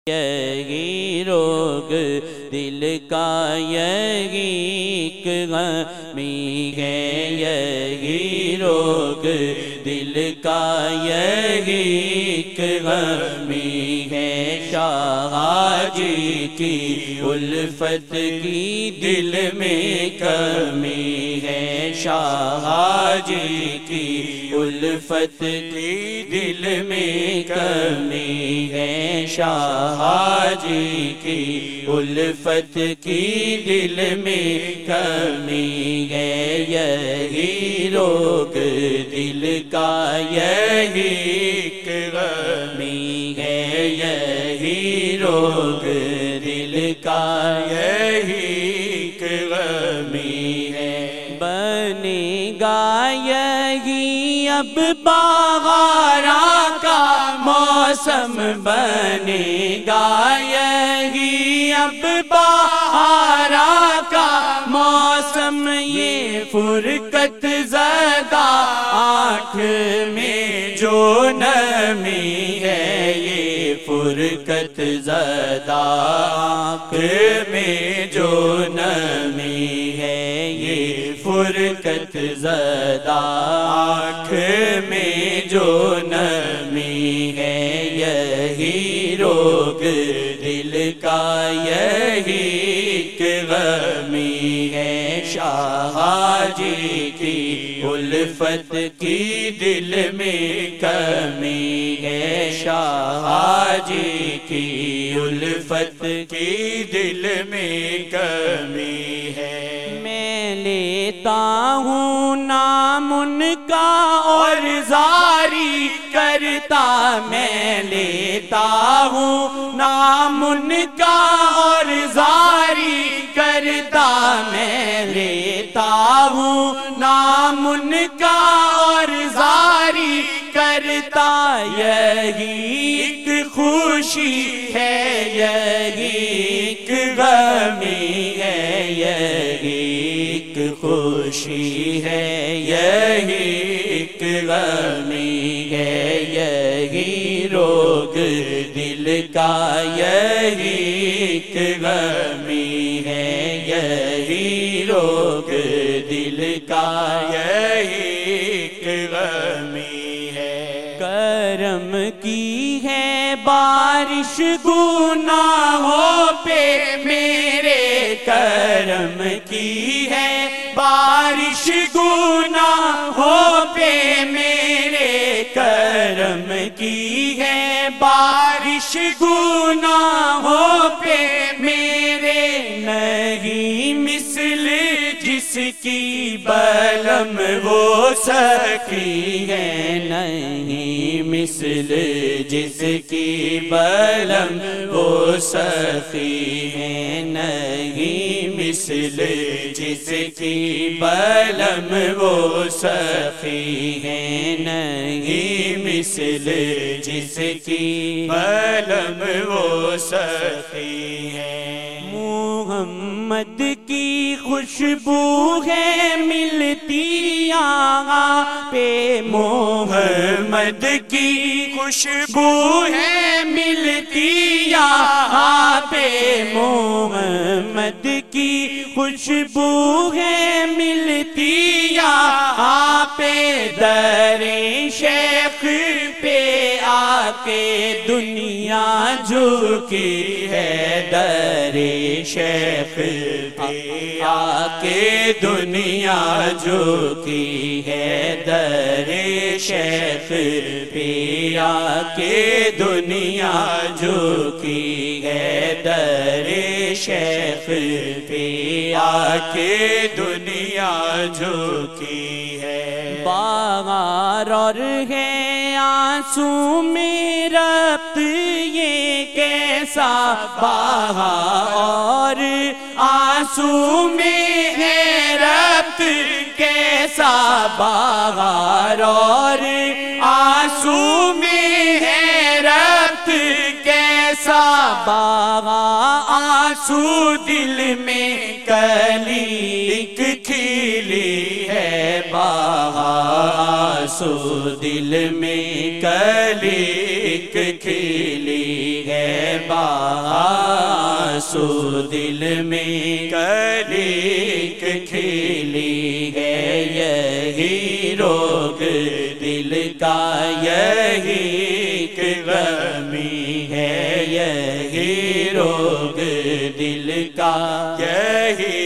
یہی روگ دل کا یہی ایک غمی ہے، یہی روگ دل کا یہی ایک غمی ہے۔ شاہ جی کی الفت کی دل میں کمی ہے، شاہ جی کی الفت کی دل میں کمی ہے، شاہ جی کی الفت کی دل میں کمی ہے۔ یہی روگ دل کا یہی ایک غمی ہے، یہی روگ دل کا یہی ایک غمی ہے۔ بنے گا یہی اب بہاراں کا موسم، بنے گا یہی اب بہاراں کا موسم، یہ فرقت زدہ آنکھ میں جو نمی ہے، یہ فرقت زدہ آنکھ میں جو نمی ہے، یہ فرقت زدہ آنکھ میں جو نمی ہے۔ یہی روگ دل کا یہی ایک غمی ہے، شاہ جی کی الفت کی دل میں کمی ہے، شاہ جی کی الفت کی دل میں کمی ہے۔ میں لیتا ہوں نام ان کا اور زاری کرتا، میں لیتا ہوں نام ان کا اور زاری کرتا، میں لیتا ہوں نام ان کا اور زاری کرتا۔ یہی ایک خوشی ہے، یہی ایک غمی ہے، یہی ایک خوشی ہے، یہی ایک غمی ہے۔ یہی روگ دل کا یہی ایک غمی ہے، یہی روگ دل کا یہی ایک غمی ہے۔ کرم کی ہے بارش گناہوں پہ میرے، کرم کی ہے بارش گناہوں پہ میرے، کرم کی ہے بارش گناہوں پہ میرے، نہیں مثل جس کی بلم وہ سخی ہے، نہیں مثل جس کی بلم وہ سخی ہے، نہیں مثل جس کی بلم وہ سخی ہے، نہیں مثل جس کی بلم وہ سخی ہے۔ محمد کی خوشبو ہے ملتی آقا پہ، محمد کی خوشبو ہے ملتی آقا پہ، محمد کی خوشبو ہے ملتی آقا پہ، در شیخ پہ آ کے دنیا جھکی ہے، در شیخ پہ آ کے دنیا جھکی ہے، در شیخ پہ آ کے دنیا جھکی ہے، در شیخ پہ آ کے دنیا جھکی ہے۔ بہار اور ہے آنسو میں ربط یہ کیسا، بہار اور آنسو میں ہے ربط کیسا، بہار اور آنسو میں ہے ربط کیسا، بہار آنسو دل میں کلی ایک کھلی ہے، بہار آنسو دل میں کلی ایک کھلی ہے، آنسو دل میں کلیک کھلی ہے، یہی روگ دل کا یہی غمی ہے، یہی روگ دل کا یہی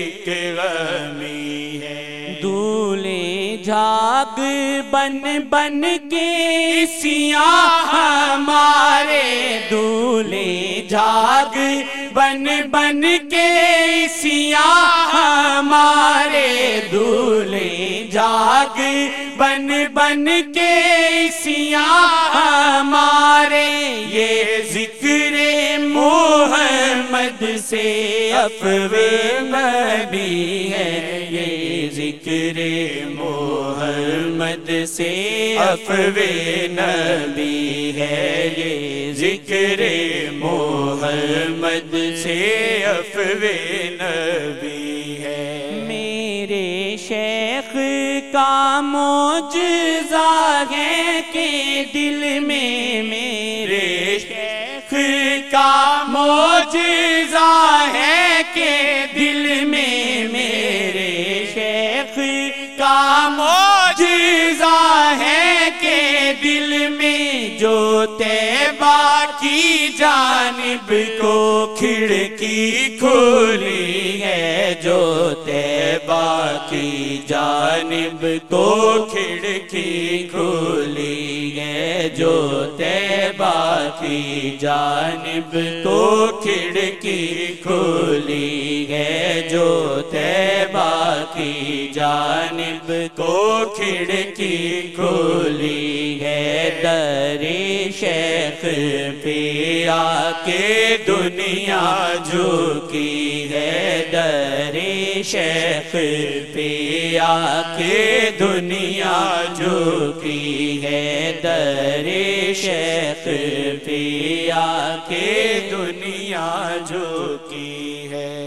غمی ہے۔ دولے جھاگ بن بن کے سیاہ ہمارے، دولے جھاگ بن بن کے سیاہ ہمارے، دولے جھاگ بن بن کے سیاہ ہمارے، یہ ذکر محمد سے افوے نبی ہے، یہ ذکر محمد سے افوے نبی ہے، یہ ذکر محمد سے افوے نبی ہے۔ میرے شیخ کا معجزہ ہے کہ دل میں، میرے شیخ کا معجزہ ہے کہ دل میں، میرے شیخ کا معجزہ ہے کہ دل میں، جو طیبہ کی جانب کو کھڑکی کھولی ہے، جو طیبہ کی جانب کو کھڑکی کھولی ہے، جو طیبہ کی جانب کو کھڑکی کھولی ہے، جو طیبہ کی جانب کو کھڑکی کھولی ہے، در شیخ پہ آ کے دنیا جھکی ہے، در شیخ پہ آ کے دنیا جھکی ہے، در شیخ پہ آ کے دنیا جھکی ہے۔